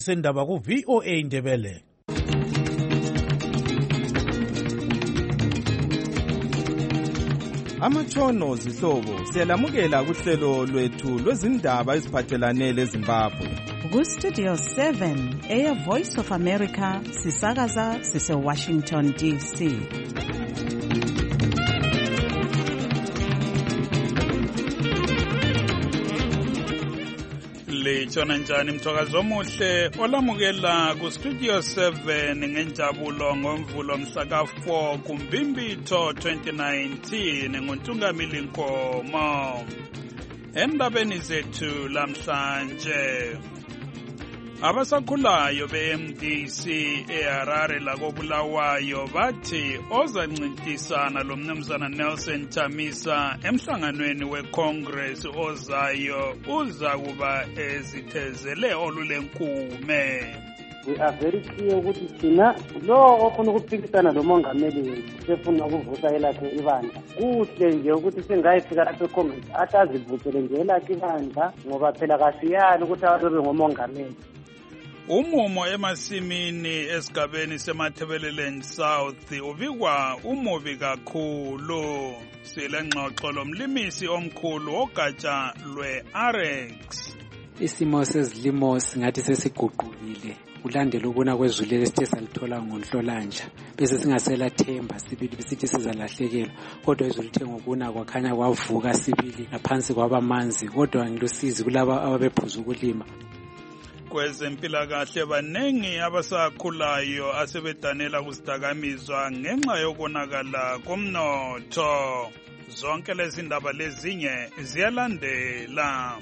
Sendaba ku VOA Indebele. Amatshono zihlobo siyalamukela kuhlelo lwethu lwezindaba eziphathelane leZimbabwe. Ku Studio 7 Air Voice of America sisakaza sise Washington DC. Litshona njani mthokazi omuhle olamukela ku Studio 7 ngenjabulo ngomvulo mhla ka4 kuMbimbitho 2019 nguNtungamili Nkomo. Endabeni zethu lamhlanje abasakhulayo beMDC eHarare lakobulawayo bathi ozancintisana lomnumzana Nelson Chamisa emhlanganweni weCongress ozayo uzakuba ezithezele olulenkume. We are very clear ukuthi thina lo ofuna ukuphikisana lomongameli wethu sefuna ukuvusa elakhe ibandla. Kuhle nje ukuthi singayifika lapha eCongress atazivusele nje elakhe ibandla ngoba phela kasiyali ukuthi ababe ngomongameli. Umumo emasimini esigabeni seMathebeleleni South ubikwa umubi kakhulu. Silengxoxo lomlimisi omkhulu ogatsha lwe-Arex. Isimo sezilimo singathi sesiguqukile kulandela ukuna kwezulu lesithe salithola ngoNhlolanja bese singasela themba sibili bisithi sizalahlekelwa kodwa izulu lithe ngokuna kwakhanya kwavuka sibili ngaphansi kwabamanzi kodwa ngilusizi kulabo ababephuza ukulima. Kwezempilakahle banengi abasakhulayo asebedanela kusidakamizwa ngenxa yokonakala komnotho. Zonke lezi ndaba lezinye ziyalandela.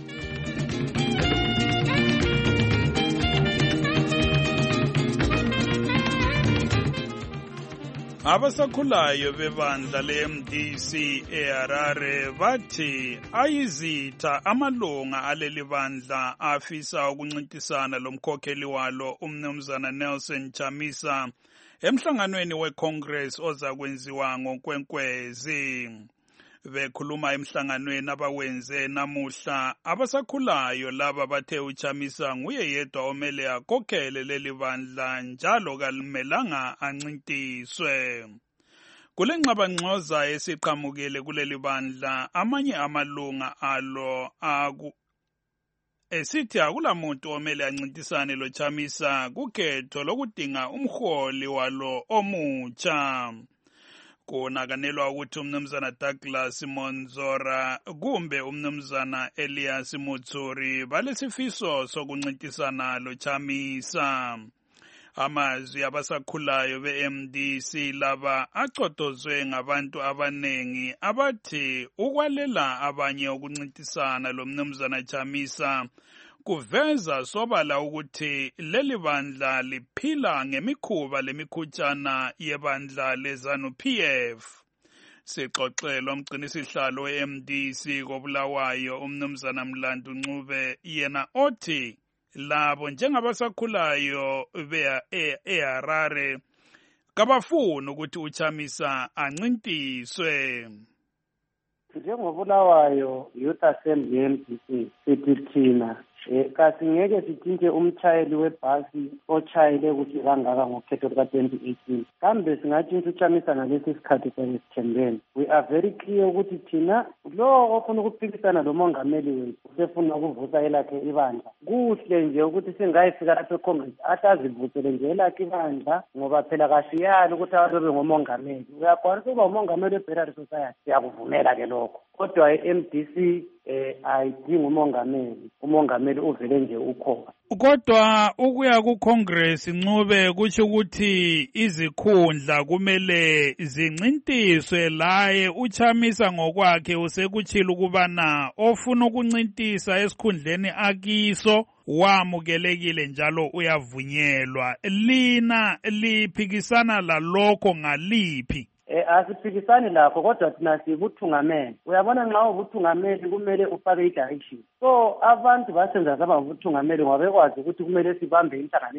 Abasakhulayo bebandla leMDC eHarare bathi ayizitha amalunga aleli bandla afisa ukuncintisana lomkhokheli walo umnumzana Nelson Chamisa emhlanganweni weCongress ozakwenziwa ngokwenkwezi. Bekhuluma emhlanganweni abawenze namuhla abasakhulayo laba bathe uChamisa nguye yedwa omele akhokhele leli bandla njalo kalimelanga ancintiswe. Kule ngxabangxoza esiqhamukile kuleli bandla amanye amalunga alo esithi akulamuntu omele ancintisane loChamisa kukhetho lokudinga umholi walo omutsha. Kunakanelwa ukuthi umnumzana Douglas Monzora kumbe umnumzana Elias Mutsuri balesifiso sokuncintisana loChamisa. Amazwi abasakhulayo beMDC laba acotozwe ngabantu abanengi abathi ukwalela abanye ukuncintisana lomnumzana Chamisa kuveza sobala ukuthi leli bandla liphila ngemikhuba lemikhutshana yebandla leZANU-PF. Sixoxelwa umgcinisihlalo weMDC kobulawayo umnumzana Mlandu Ncube yena othi labo njengabasakhulayo eHarare kabafuni ukuthi uChamisa ancintiswe. Njengobulawayo Youth Assembly yeMDC sithi thina kasi ngeke sitshintshe umtshayeli webhasi otshayele ukuthi kangaka ngokhetho luka-2018 kambe singatshintsha uChamisa ngalesi sikhathi sesithembeni. We are very clear ukuthi thina lo ofuna ukuphikisana lomongameli wethu usefuna ukuvusa elakhe ibandla. Kuhle nje ukuthi singayifika lapha eCongress atazivusele nje elakhe ibandla ngoba phela kasiyali ukuthi ababe ngomongameli. Uyakwanisa ukuba umongameli weBarrier Society siyakuvumela ke lokho kodwa iMDC ayidingi umongameli uvele nje ukhona. Kodwa ukuya kuCongress Ncube kusho ukuthi izikhundla kumele zincintiswe laye uChamisa ngokwakhe usekutshila ukubana ofuna ukuncintisa esikhundleni akiso wamukelekile njalo uyavunyelwa. Lina liphikisana lalokho ngaliphi? Asiphikisani lakho kodwa thina sibuthungameli. Uyabona nxa ubuthungameli kumele ufake i-direction. So abantu basenza zaba ubuthungameli ngoba bekwazi ukuthi kumele sibambe inhlanganiso yabo.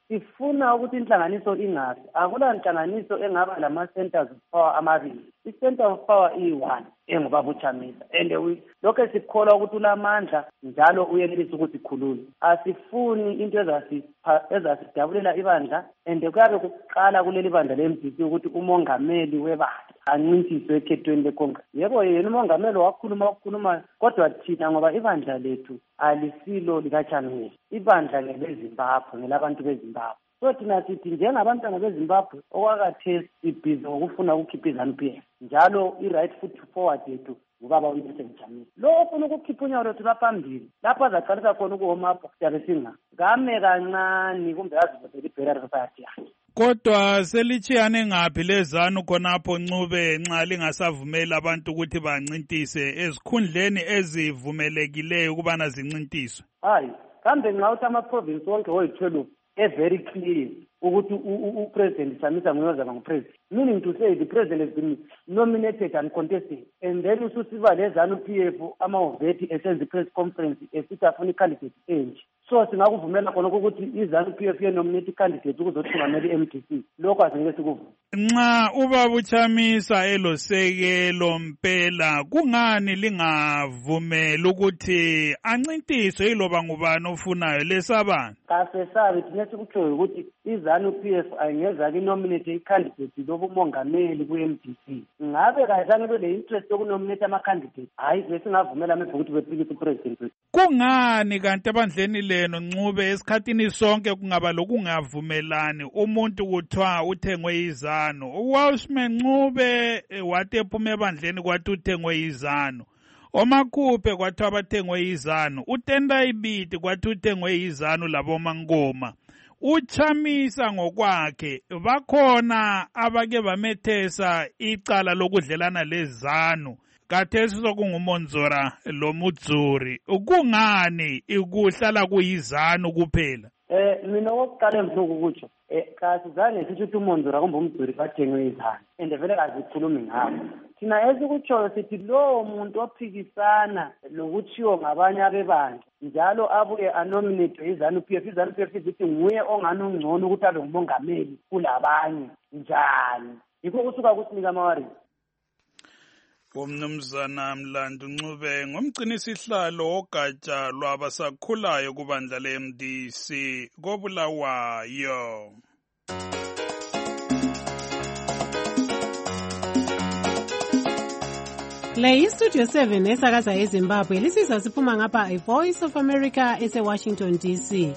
sifuna ukuthi inhlanganiso ingafi. Akula nhlanganiso engaba lama-centers of power amabili. I-center of power iyi-1 engubaba uChamisa, and lokho sikholwa ukuthi ulamandla njalo uyenelisa ukuthi sikhulule. Asifuni into ezasidabulela ibandla, and kuyabe kuqala kuleli bandla le-MDC ukuthi umongameli webandla ancintiswe ekhethweni leCongress. Yebo yena umongameli wakhuluma kodwa thina ngoba ibandla lethu alisilo likaChamisa, ibandla ngeleZimbabwe, ngelabantu beZimbabwe. So thina sithi njengabantwana beZimbabwe okwakathe sibhizi ngokufuna ukukhipha iZANU-PF, njalo i-right foot forward yethu ngubaba uNelson Chamisa. Lo ofuna ukukhipha unyawo lwethu laphambili lapho azaqalisa khona ukuhomapha siyabe singame kancane kumbe azivotele i-Barrier Society yakhe. Kodwa selitshiyane ngaphi leZANU khonapho Ncube nxa lingasavumeli abantu ukuthi bancintise ezikhundleni ezivumelekileyo ukubana zincintiswe? Hayi, kambe nxa uthi ama-province wonke oyi-12 very clear ukuthi uPresident Chamisa nguye ozaba ngupresident, meaning to say the president has been nominated and contested, and then ususiba leZANU-PF amahhoveti esenza i-press conference esithi afuna i-candidate enje. So singakuvumela khona ukuthi iZANU-PF yenominate i-candidate ukuzothungamela i-MDC, lokho asingeke sikuvume. Nxa ubaba uChamisa elosekelo mpela, kungani lingavumeli ukuthi ancintiswe iloba ngubani ofunayo lesabani? Kasesabi thina sikutshoyo ukuthi iZANU-PF ayingezake inominate i-candidate lobumongameli ku-MDC. Ngabe kazange bele interest yokunominate ama-candidate, hayi besingavumela manje ukuthi bephikise upresident wethu. Kungani kanti ebandleni leno Ncube esikhathini sonke kungaba lokungavumelani umuntu kuthiwa uthengwe iZANU? uWalshman Ncube wathi ephuma ebandleni kwathi uthengwe iZANU, oMakhuphe kwathiwa bathengwe iZANU, uTendai Biti kwathi uthengwe iZANU laboMankoma. uChamisa ngokwakhe bakhona abake bamethesa icala lokudlelana leZANU, kathesi sokunguMonzora loMudzuri. Kungani ikuhlala kuyiZANU kuphela? Mina okokuqala emhluku kutsho kasizange sithi ukuthi uMonzora kumbe uMudzuri bathengwe iZANU, and vele kazikhulumi ngabo. Thina esikutshoyo sithi lowo muntu ophikisana lokutshiwo ngabanye abebandla njalo abuye anominate iZANU-PF, iZANU-PF izithi nguye ongani ungcono ukuthi abe ngumongameli kulabanye njani. Yikho kusuka kusinika amawari. Umnumzana Mlandu Ncube ngumgcinisihlalo wogatsha lwabasakhulayo kubandla le-MDC koBulawayo. Le iStudio 7 esakaza eZimbabwe lisizwa siphuma ngapha iVoice of America eseWashington DC.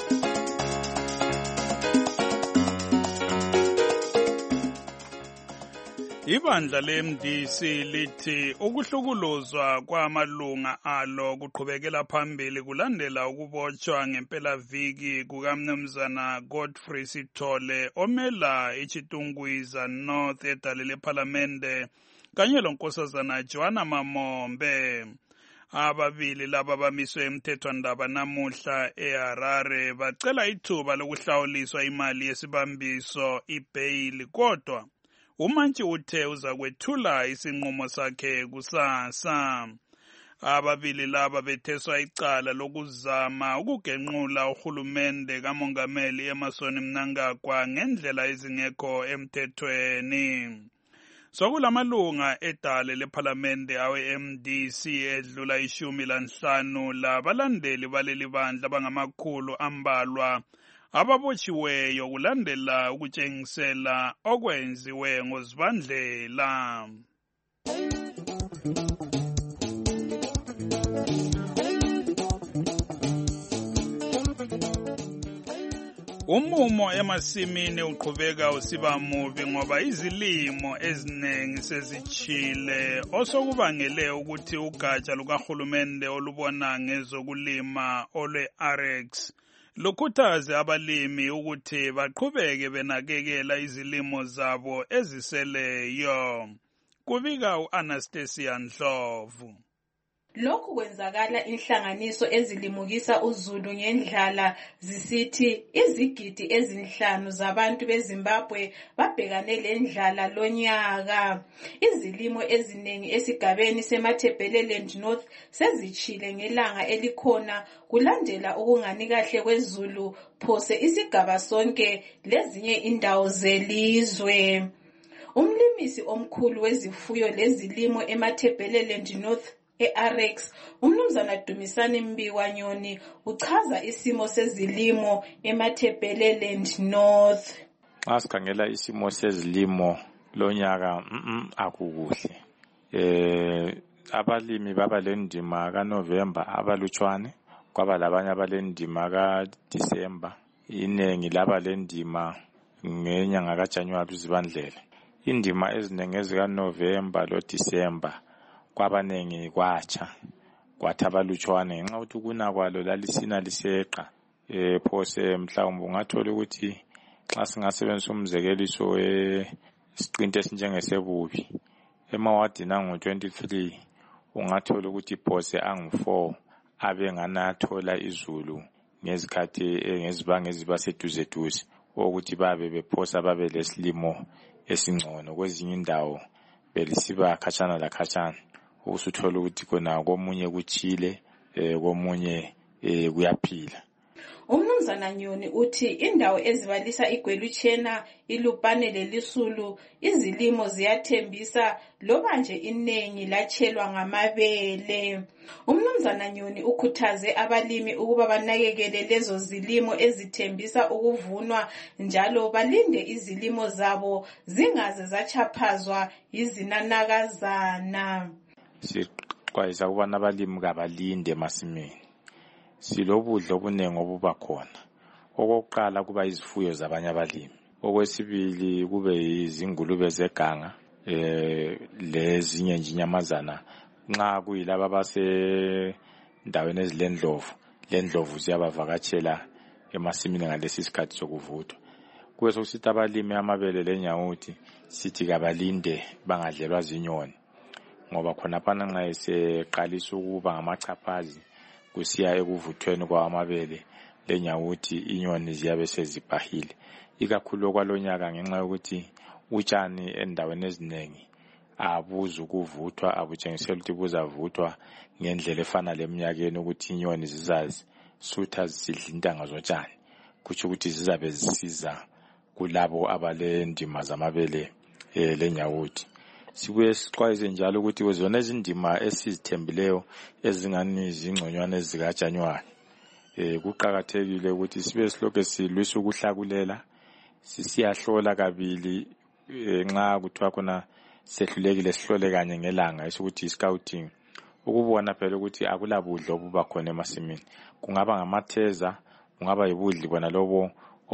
Ibandla le-MDC lithi ukuhlukuluzwa kwamalunga alo kuqhubekela phambili kulandela ukubotshwa ngempelaviki kukaMnumzana Godfrey Sithole omela iChitungwiza North edale lephalamende kanye lonkosazana Joanna Mamombe. Ababili laba bamiswe emthethwandaba namuhla eHarare bacela ithuba lokuhlawuliswa imali yesibambiso ibheyili, kodwa uMantshi uthe uzakwethula isinqumo sakhe kusasa. Ababili laba betheswa icala lokuzama ukugenqula uhulumende kamongameli Emmerson Mnangagwa ngendlela ezingekho emthethweni. Sokulamalunga edale lephalamende awe-MDC edlula 15 labalandeli baleli bandla bangamakhulu ambalwa ababotshiweyo kulandela ukutshengisela okwenziwe ngoZibandlela. Umumo emasimini uqhubeka usiba mubi ngoba izilimo eziningi sezitshile, osokubangele ukuthi ugatsha lukahulumende olubona ngezokulima olwe-RX lukhuthaze abalimi ukuthi baqhubeke benakekela izilimo zabo eziseleyo. Kubika uAnastasia Ndlovu. Lokhu kwenzakala inhlanganiso ezilimukisa uzulu ngendlala zisithi izigidi ezinhlanu zabantu beZimbabwe babhekane lendlala lonyaka. Izilimo eziningi esigabeni seMatabeleland North sezitshile ngelanga elikhona kulandela ukungani kahle kwezulu phose isigaba sonke lezinye indawo zelizwe. Umlimisi omkhulu wezifuyo lezilimo eMatabeleland North eRx, umnumzana Dumisani Mbikwanyoni, uchaza isimo sezilimo eMatabeleland North. Xa sikhangela isimo sezilimo lonyaka akukuhle. Abalimi baba lendima kaNovember abalutshwane, kwaba labanye abalendima kaDisemba, inengi laba lendima ngenyanga kaJanuwari uZibandlela. Indima ezinengi ezikaNovember loDisemba kwabanengi kwatsha, kwathi abalutshwane ngenxa ukuthi ukuna kwalo lalisina liseqa. Phose mhlawumbe ungathola ukuthi xa singasebenzisa umzekeliso wesiqinti esinjengesebubi emawadini angu-23 ungathola ukuthi phose angu-4 abenganathola izulu ngezikhathi ngezibanga eziba seduze ukuthi babe bephosa babe lesilimo esingcono. Kwezinye indawo belisiba khatshana lakhatshana, usuthola ukuthi kona komunye kuchile, komunye kuyaphila. Umnumzana Nyoni uthi indawo ezibalisa iGweluchena, iLupane leLisulu izilimo ziyathembisa loba nje inengi latshelwa ngamabele. Umnumzana Nyoni ukhuthaze abalimi ukuba banakekele lezo zilimo ezithembisa ukuvunwa njalo balinde izilimo zabo zingaze zachaphazwa izinanakazana. Siqwayisa ukubana abalimi kabalinde emasimini. Silobudlo obunengi obuba khona. Okokuqala kuba izifuyo zabanye abalimi. Okwesibili kube izingulube zeganga, lezinye nje inyamazana. Nxa kuyilaba abasendaweni ezilendlovu, lendlovu ziyabavakatshela emasimini ngalesi sikhathi sokuvuthwa. Kube sokusithi abalimi amabele lenyawuthi sithi kabalinde bangadlelwa zinyoni, ngoba khonaphana nxa eseqalisa ukuba ngamachaphazi kusiya ekuvuthweni kwamabele lenyawuthi inyoni ziyabe sezibhahile. Ikakhulu kwalonyaka ngenxa yokuthi utshani endaweni ezinengi abuzu ukuvuthwa, abutshengisela ukuthi buzavuthwa ngendlela efana leminyakeni ukuthi inyoni zizazi sutha zidla intanga zotshani, kutsho ukuthi zizabe zisiza kulabo abalendima zamabele lenyawuthi. Sibuye sixwayise njalo ukuthi kwezona izindima esizithembileyo ezingani izingconywana ezikaJanuwari, kuqakathekile ukuthi sibe silokho silwisa ukuhlakulela, sisiyahlola kabili nxa kuthiwa khona sehlulekile sihlole kanye ngelanga esokuthi i-scouting, ukubona phela ukuthi akulabudlo obuba khona emasimini. Kungaba ngamatheza, kungaba yibudli bona lobo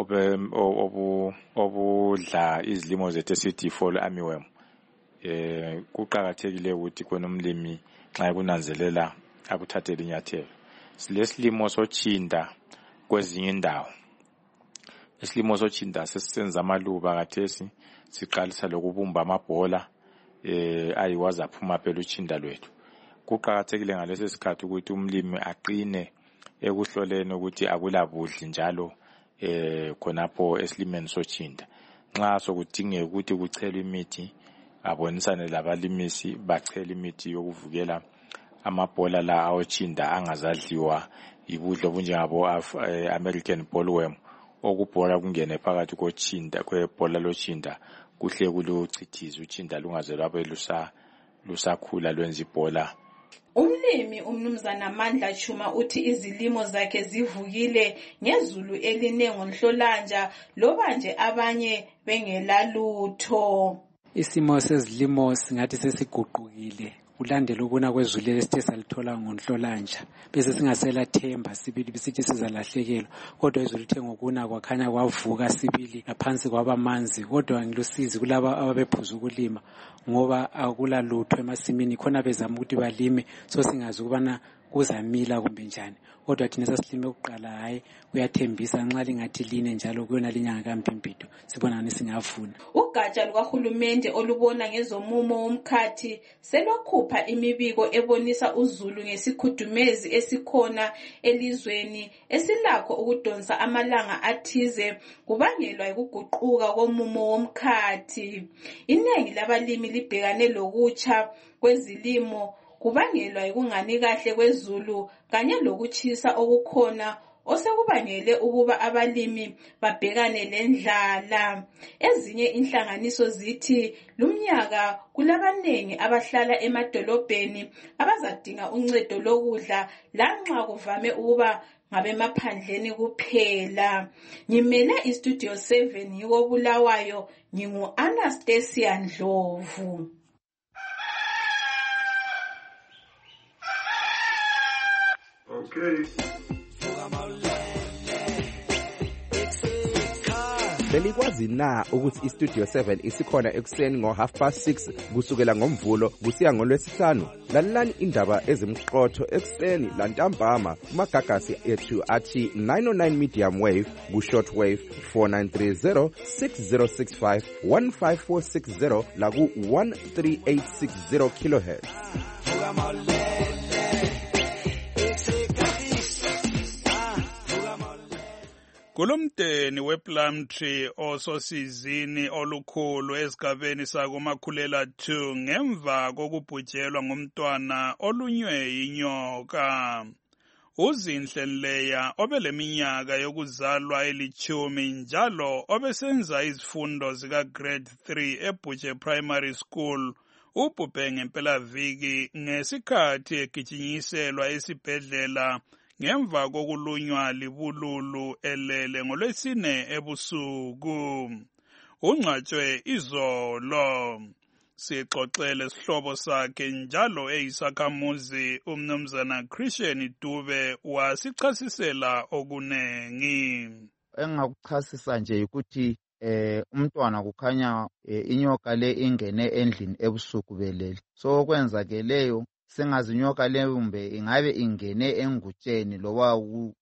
obudla izilimo zethu esithi fall armyworm. Kuqakathekile ukuthi khona umlimi nxa kunanzelela akuthathele inyathelo. Silesilimo sotshinda kwezinye indawo. Isilimo sotshinda sesisenza amaluba kathesi, siqalisa lokubumba amabhola ayiwaza phuma phela utshinda lwethu. Kuqakathekile ngalesi sikhathi ukuthi umlimi aqine ekuhloleni ukuthi akulabudli njalo khonapho esilimeni sotshinda. Nxa sokudingeka ukuthi kuchelwe imithi, abonisane labalimisi bachela imithi yokuvukela amabhola la awotshinda angazadliwa ibudlo obunjengabo American bollworm, okubhola kungene phakathi kotshinda kwebhola lotshinda kuhle kuluchithiza utshinda lungaze lwabe lusakhula lwenza ibhola. Umlimi umnumzana Mandla Chuma uthi izilimo zakhe zivukile ngezulu elinengo Nhlolanja loba nje abanye bengelalutho. Isimo sezilimo singathi sesiguqukile kulandela ukuna kwezulu esithe salithola ngoNhlolanja, bese singasela themba sibili bisithi sizalahlekelwa, kodwa izulu lithe ngokuna kwakhanya kwavuka sibili ngaphansi kwabamanzi. Kodwa ngilusizi kulaba ababephuza ukulima ngoba akula lutho emasimini khona bezama ukuthi balime, so singazi ukubana kuzamila kumbe njani. Kodwa thina sasilime kuqala hayi kuyathembisa nxa lingathi line njalo kuyona linyanga kaMpimpido sibonani singavuna. Ugatsha lukahulumende olubona ngezomumo womkhathi selwakhupha imibiko ebonisa uzulu ngesikhudumezi esikhona elizweni esilakho ukudonsa amalanga athize kubangelwa yikuguquka komumo womkhathi. Inengi labalimi libhekane lokutsha kwezilimo kubangelwa yikungani kahle kwezulu kanye lokutshisa okukhona osekubangele ukuba abalimi babhekane lendlala. Ezinye inhlanganiso zithi lumnyaka kulabanengi abahlala emadolobheni abazadinga uncedo lokudla lanxa kuvame ukuba ngabemaphandleni kuphela. Ngimele iStudio 7 yiko Bulawayo, ngingu-Anastasia Ndlovu. Okay. Belikwazi na ukuthi iStudio 7 isikhona ekuseni ngo6:30 kusukela ngoMvulo kusiya ngoLwesihlanu? Lalelani indaba ezimqotho ekuseni lantambama kumagagasi ethu athi 909 medium wave ku-short wave 4930 6065 15460 la ku-13860 kilohertz. Kulumdeni wePlumtree ososizini olukhulu esigabeni sakoMakhulela 2 ngemva kokubhujelwa ngumntwana olunywe yinyoka. Uzinhle Leya obeleminyaka yokuzalwa 10 njalo obesenza izifundo zika grade 3 eBhutshe Primary School ubhubhe ngempelaviki ngesikhathi egijinyiselwa esibhedlela ngemva kokulunywa libululu elele ngoLwesine ebusuku. Ungcwatshwe izolo. Sixoxele isihlobo sakhe njalo eyisakhamuzi umnumzana Christian Dube wasichasisela okunengi. Engakuchasisa nje ukuthi umntwana kukhanya inyoka le ingene endlini ebusuku belele. So okwenzakeleyo sengazinyoka leyo kumbe ingabe ingene engutsheni loba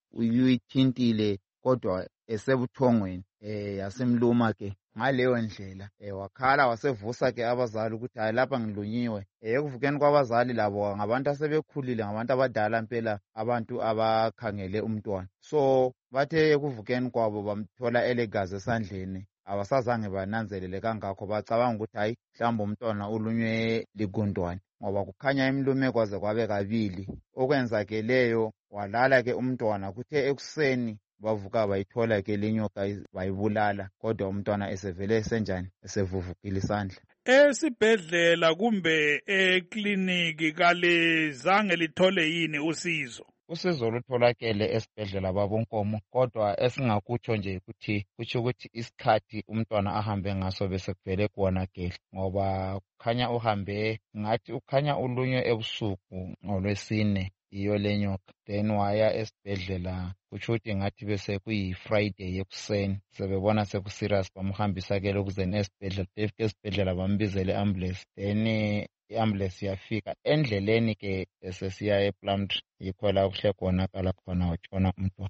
uyithintile kodwa esebuthongweni yasemluma ke ngaleyo ndlela wakhala wasevusa ke abazali ukuthi hayi lapha ngilunyiwe. Ekuvukeni kwabazali labo ngabantu asebekhulile ngabantu abadala impela abantu abakhangele umntwana. So bathe ekuvukeni kwabo bamthola elegazi esandleni abasazange bananzelele kangakho bacabanga ukuthi hayi mhlawumbe umntwana ulunywe ligundwane ngoba kukhanya emlume kwaze kwabe kabili. Okwenzakeleyo walala ke umntwana kuthe ekuseni bavuka bayithola ke linyoka bayibulala kodwa umntwana esevele esenjani esevuvukile isandla. Esibhedlela kumbe ekliniki kalizange lithole yini usizo? Usizo lutholakele esibhedlela babonkomo kodwa esingakutsho nje ukuthi kutsho ukuthi isikhathi umntwana ahambe ngaso bese kuvele kuona gehle ngoba kukhanya uhambe ngathi ukhanya ulunywe ebusuku ngoLwesine iyo lenyoka then waya esibhedlela kutsho ukuthi ngathi bese kuyi-Friday ekuseni sebebona sekuserious bamhambisa ke lokuzeni esibhedlela efike esibhedlela bambizele ambulance then i-ambulance yafika endleleni ke esesiya ePlumtree yikho la kuhle konakala khona watshona umntwana.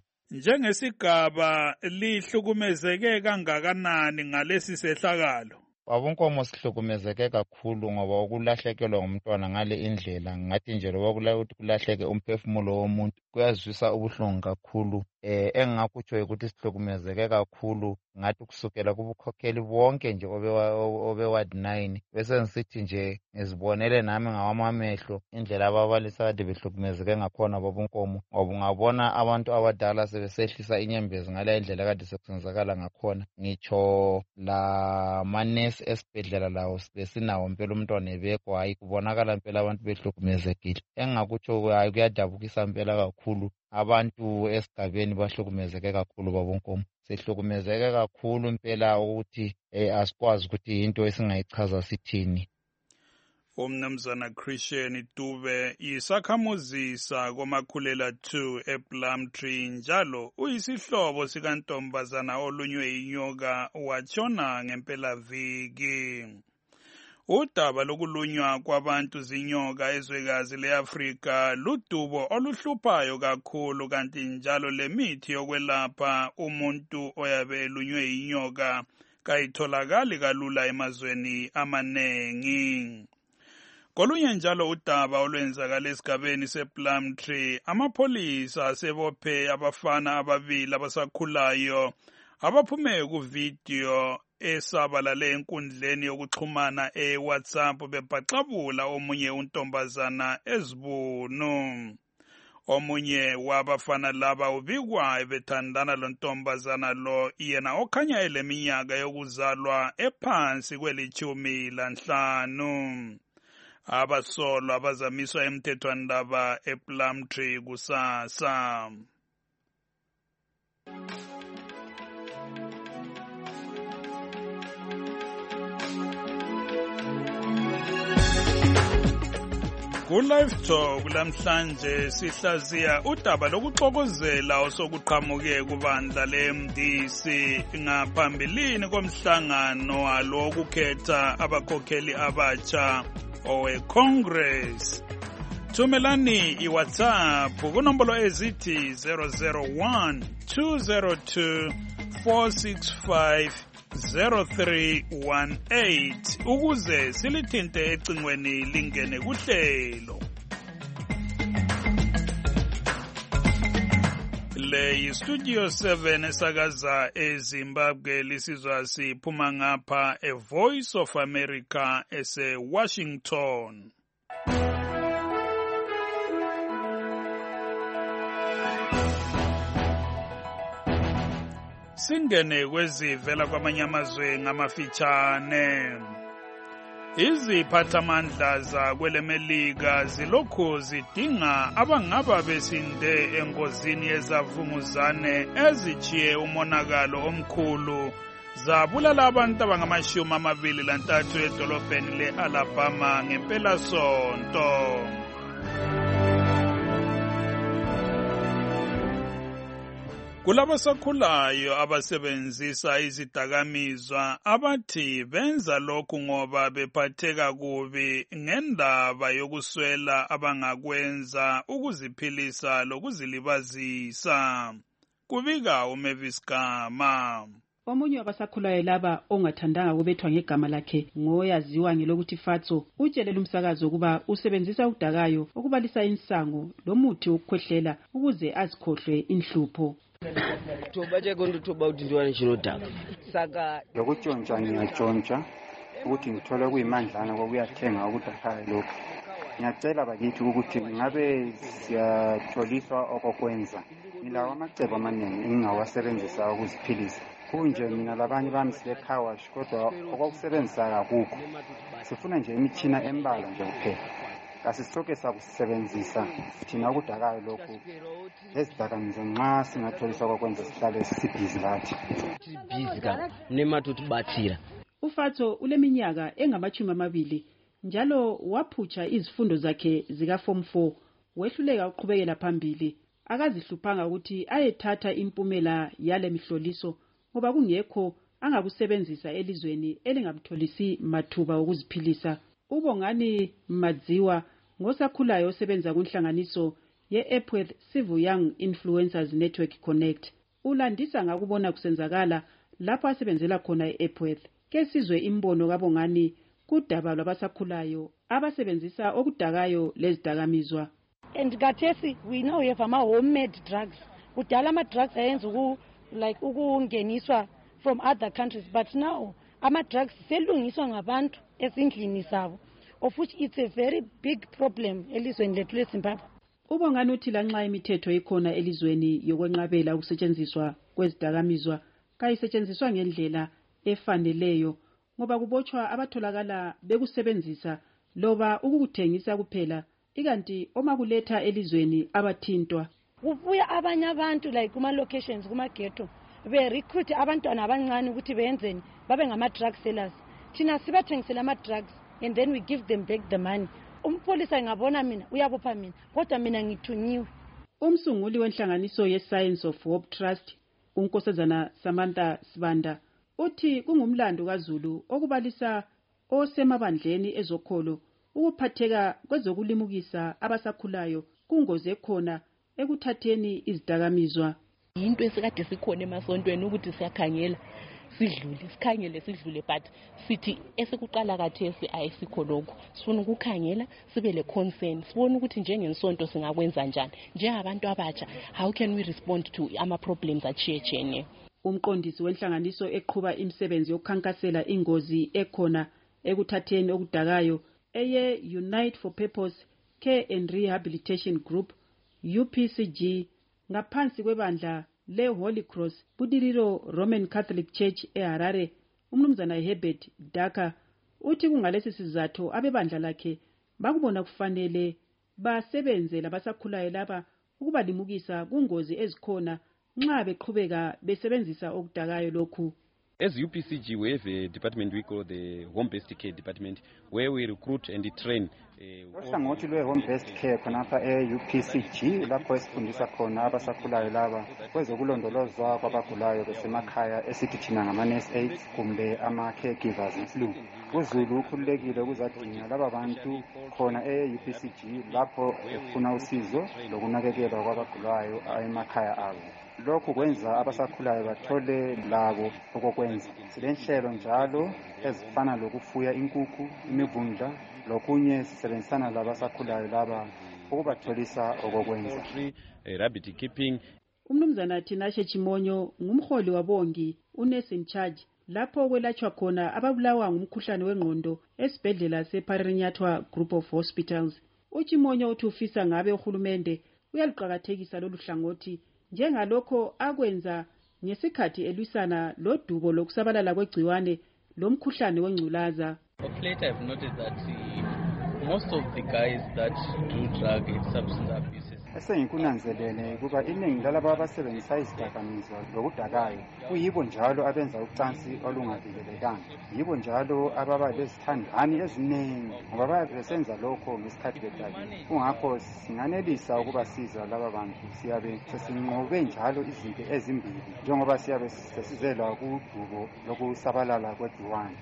Njengesigaba lihlukumezeke kangakanani ngalesi sehlakalo? Babonkomo sihlukumezeke kakhulu ngoba ukulahlekelwa ngumntwana ngale indlela ngathi nje loba ukuthi kulahleke umphefumulo womuntu kuyazwisa ubuhlungu kakhulu. Engingakutsho ukuthi sihlukumezeke kakhulu ngathi kusukela kubukhokheli bonke nje obe ward 9 bese ngisithi nje ngizibonele nami ngawamamehlo indlela ababalisa kade behlukumezeke ngakhona babonkomo ngoba ungabona abantu abadala sebesehlisa inyembezi ngale indlela kade sekusenzakala ngakhona. Ngitsho la manesi esibhedlela lawo besinawo impela umntwana ebekwa hayi kubonakala impela abantu behlukumezekile. Engingakutsho hayi kuyadabukisa impela kakhulu abantu esigabeni bahlukumezeke kakhulu babonkomo. Sihlukumezeke kakhulu impela ukuthi asikwazi ukuthi into esingayichaza sithini. Umnumzana Christian Dube yisakhamuzi sakoMakhulela 2 ePlumtree njalo uyisihlobo sikantombazana olunywe yinyoka watshona ngempelaviki. Udaba lokulunywa kwabantu zinyoka ezwekazi leAfrika ludubo oluhluphayo kakhulu, kanti njalo lemithi yokwelapha umuntu oyabe elunywe inyoka kayitholakali kalula emazweni amanengi. Kolunye njalo udaba olwenzakala esigabeni sePlumtree, amapholisa asebophe abafana ababili abasakhulayo abaphume kuvidiyo esabalale enkundleni yokuxhumana eWhatsApp bebhaxabula omunye untombazana ezibunu. Omunye wabafana laba ubikwa ebethandana lontombazana lo, yena okhanya eleminyaka yokuzalwa ephansi kweli-15. Abasolwa abazamiswa emthethwandaba ePlumtree kusasa. Ku-Live Talk lamhlanje sihlaziya udaba lokuxokozela osokuqhamuke kubandla le-MDC ngaphambilini komhlangano walo wokukhetha abakhokheli abatsha owe-Congress. Thumelani iWhatsApp kunombolo ezithi 001-202-465-0318 ukuze silithinte ecingweni lingene kuhlelo. Le yiStudio 7 esakaza eZimbabwe, lisizwa siphuma ngapha eVoice of America ese-Washington. Singene kwezivela kwamanye amazwe ngamafitshane. Iziphathamandla zakwelemelika zilokhu zidinga abangaba besinde engozini yezavunguzane ezichiye umonakalo omkhulu zabulala abantu abangama-23 edolobheni le-Alabama ngempelasonto. Kulabasakhulayo abasebenzisa izidakamizwa abathi benza lokhu ngoba bephatheka kubi ngendaba yokuswela abangakwenza ukuziphilisa lokuzilibazisa. Kubika uMavis Gama. Omunye wabasakhulayo laba ongathandanga kubethwa ngegama lakhe ngoyaziwa ngelokuthi Fatso utshelele umsakazo ukuba usebenzisa udakayo ukubalisa insango lomuthi wokukhwehlela ukuze azikhohlwe inhlupho. Tobaje gonduthoba ukuthi ntwana chinodaka saka lokutshontsha ngiyatshontsha ukuthi ngithole kuyimandlana kokuyathenga ukudakayo lokho. Ngiyacela bakithi ukuthi ngabe siyatholiswa okokwenza. Ngilawo amacebo amaningi engingawasebenzisa ukuziphilisa. Kunje mina labanye bami sile-car wash kodwa okokusebenzisa kakukho. Sifuna nje imitshina embalwa nje kuphela. Kasisonke sakusebenzisa thina ukudakayo lokhu. Ezidakamizwa nxa singatholiswa kokwenza sihlale sibhizi lathi. Sibhizi ka nematuthi bathira. uFatso uleminyaka engama-20 njalo waphutsha izifundo zakhe zika Form 4 wehluleka uqhubekela phambili. Akazihluphanga ukuthi ayethatha impumela yale mihloliso ngoba kungekho angakusebenzisa elizweni elingamtholisi mathuba okuziphilisa. UBongani Madziwa ngosakhulayo osebenza kunhlanganiso ye-Epworth Civil Young Influencers Network Connect ulandisa ngakubona kusenzakala lapho asebenzela khona e-Epworth. Ke sizwe imbono kaBongani kudaba lwabasakhulayo abasebenzisa okudakayo lezidakamizwa. And Gatesi, we now have homemade drugs. Kudala ama-drugs ayenza ukungeniswa from other countries, but now ama-drugs selungiswa ngabantu ezindlini zabo, of which it's a very big problem elizweni lethu leZimbabwe. UBongani uthi lanxa imithetho ikhona elizweni yokwenqabela ukusetshenziswa kwezidakamizwa kayisetshenziswa ngendlela efaneleyo ngoba kubotshwa abatholakala bekusebenzisa loba ukukuthengisa kuphela, ikanti oma kuletha elizweni abathintwa. Kubuya abanye abantu kuma-locations kuma-ghetto be-recruit abantwana abancane ukuthi benzeni babe ngama-drug sellers. Thina sibathengisela ama-drugs and then we give them back the money. Umpolisa engabona mina uyabopha mina kodwa mina ngithunyiwe. Umsunguli wenhlanganiso ye-Science of Hope Trust uNkosazana Samantha Sibanda uthi kungumlando kaZulu okubalisa osemabandleni ezokholo ukuphatheka kwezokulimukisa abasakhulayo kungozi ekhona ekuthatheni izidakamizwa. Into esikade sikhona emasontweni ukuthi siyakhangela sidlule but sithi esikuqala kathesi ayisikho lokho. Sifuna ukukhangela sibe le concern, sibone ukuthi njengensonto singakwenza njani njengabantu abatsha, how can we respond to ama problems atshiyetshiyene. Umqondisi wenhlanganiso eqhuba imisebenzi yokukhankasela ingozi ekhona ekuthatheni okudakayo eye Unite for Purpose Care and Rehabilitation Group UPCG ngaphansi kwebandla le Holy Cross Budiriro Roman Catholic Church eHarare, umnumzana Herbert Daka uthi kungalesi sizathu abebandla lakhe bakubona kufanele basebenze labasakhulayo laba ukubalimukisa kungozi ezikhona nxa beqhubeka besebenzisa okudakayo lokhu. As UPCG, we have a department we call the Home-Based Care Department, where we recruit and train. Uhlangothi lwe-Home-Based Care khonapha e-UPCG lapho esifundisa khona abasakhulayo laba kwezokulondolozwa kwabagulayo besemakhaya esithi thina ngama-nurse aides kumbe ama-caregivers ngesilungu. UZulu ukhululekile ukuzadinga laba bantu khona e-UPCG lapho efuna usizo lokunakekelwa kwabagulayo emakhaya abo. Lokhu kwenza abasakhulayo bathole labo okokwenza. Silenhlelo njalo ezifana lokufuya inkukhu, imivundla, lokunye sisebenzisana labasakhulayo laba ukubatholisa okokwenza. Rabbit keeping. Umnumzana Tinashe Chimonyo ngumholi wabongi unurse in charge lapho kwelatshwa khona ababulawa ngumkhuhlane wengqondo esibhedlela seParinyatwa Group of Hospitals. Uchimonyo uthi ufisa ngabe uhulumende uyaliqhakathekisa lolu hlangothi njengalokho akwenza ngesikhathi elwisana lodubo lokusabalala kwegciwane lomkhuhlane wengculaza. Of late I've noted that most of the guys that do drug and substance abuse esengikunanzelele kuba iningi lalabo abasebenzisa izidakamizwa lokudakayo kuyibo njalo abenza ucansi olungavikelekanga, yibo njalo ababa lezithandani eziningi ngoba bayabesenza lokho ngesikhathi bedakile. Kungakho singanelisa ukubasiza laba bantu, siyabe sesinqobe njalo izinto ezimbili njengoba siyabe sesizelwa kudubo lokusabalala kwegciwane.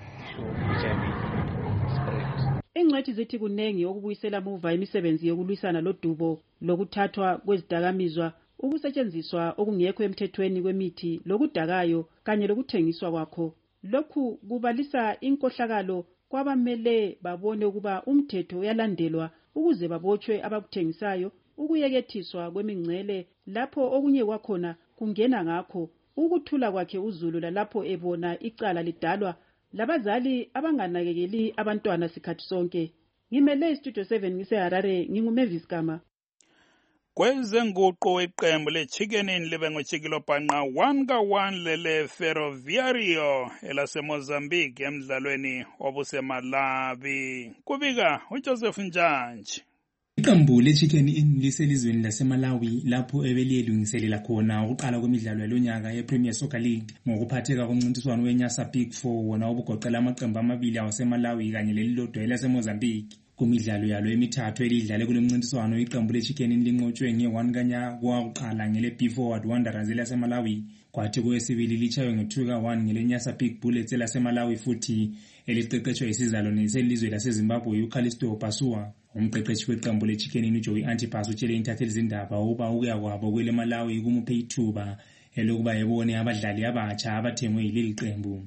Ingcwethi zithi kunengi okubuyisela muva imisebenzi yokulwisana lodubo lokuthathwa kwezidakamizwa, ukusetshenziswa okungekho emthethweni kwemithi lokudakayo kanye lokuthengiswa kwakho. Lokhu kubalisa inkohlakalo kwabamele babone ukuba umthetho uyalandelwa ukuze babotshwe abakuthengisayo, ukuyekethiswa kwemingcele lapho okunye kwakhona kungena ngakho, ukuthula kwakhe uZulu lalapho ebona icala lidalwa labazali abanganakekeli abantwana sikhathi sonke. Ngimele Studio 7 ngiseHarare, nginguMavis Gama. Kwezenguqu iqembu leChicken Inn libe ngochikilo bhanqa 1-1 lele Ferroviario elaseMozambique emdlalweni obuseMalawi. Kubika uJoseph Njanji. Iqembu leChicken Inn liselizweni laseMalawi lapho ebeliyelungiselela khona ukuqala kwemidlalo yalonyaka yePremier Soccer League ngokuphatheka komncintiswano weNyasa Big 4 wona obugoqela amaqembu amabili awaseMalawi kanye lelilodwa elaseMozambique. Kumidlalo yalo emithathu elidlale kulomncintiswano iqembu leChicken Inn linqotshwe nge-1 kanya kowakuqala ngele B-Forward Wanderers elaseMalawi, kwathi kwesibili litshaywe nge-2-1 ngeleNyasa Big Bullets elaseMalawi futhi eliqeqetshwa isizalo neselizwe laseZimbabwe uCallisto Pasua. Umqeqeshi weqembu leChicken Inn uJoey Antipas utshele intatheli zindaba ukuba ukuya kwabo kwele Malawi kumuphe ithuba elokuba yebone abadlali abatsha abathengwe yileli qembu.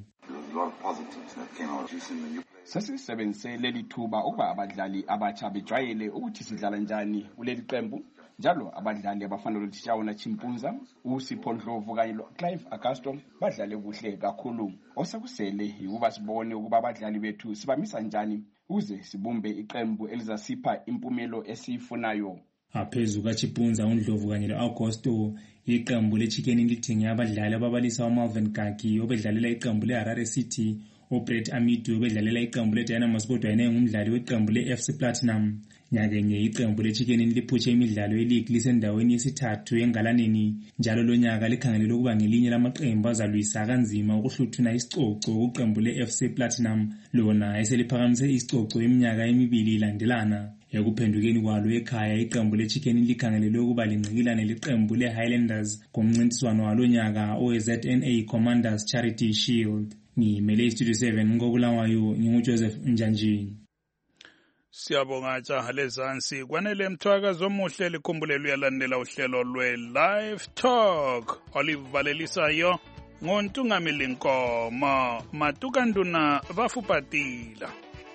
Sesisebenzise leli thuba ukuba abadlali abatsha bejwayele ukuthi sidlala njani kuleli qembu, njalo abadlali abafana loTshawona Chimpunza, uSipho Ndlovu kanye loClive Augusto badlale kuhle kakhulu. Osekusele ukuba sibone ukuba abadlali bethu sibamisa njani ukuze sibumbe iqembu elizasipha impumelo esiyifunayo. Aphezu kaChimpunza, uNdlovu kanye loAugusto, iqembu leChicken Inn lithenge abadlali ababalisa uMalvin Gaki obedlalela iqembu leHarare City, uBrett Amidu obedlalela iqembu leDynamos kodwa yena engumdlali weqembu leFC Platinum. Nyakenye iqembu leChicken Inn liphutshe imidlalo yeleague lisendaweni yesithathu engalaneni, njalo lonyaka likhangelele ukuba ngelinye lamaqembu azalwisa kanzima ukuhluthuna isicoco kuqembu leFC Platinum lona eseliphakamise isicoco iminyaka emibili ilandelana. Ekuphendukeni kwalo ekhaya iqembu leChicken Inn likhangelele ukuba lingqikilane leqembu leHighlanders kumncintiswano walonyaka oweZNA Commanders Charity Shield. ngimele istudio 7 ngokulawayo nginguJoseph Njanjini. Siyabonga jaha lezansi kwanele mthwakazi omuhle likhumbulelo uyalandela uhlelo lwe-Live Talk olivalelisayo ngontungamili Nkomo Matukanduna Vafupatila.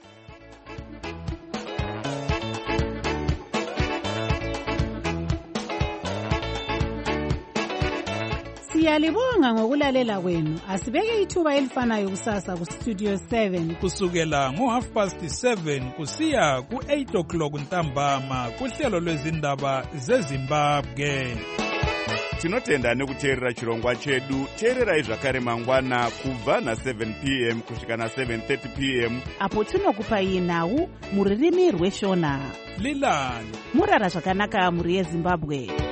Siyalibonga ngokulalela kwenu. Asibeke ithuba elifanayo kusasa ku Studio 7 kusukela ngo7:30 kusiya ku8:00 ntambama kuhlelo lwezindaba zeZimbabwe. Tinotenda nekuteerera chirongwa chedu. Teererai zvakare mangwana kubva na7 p.m. kusvika na7:30 p.m. apo tinokupai nhau muririmi rweshona Lilani murara zvakanaka muri yeZimbabwe.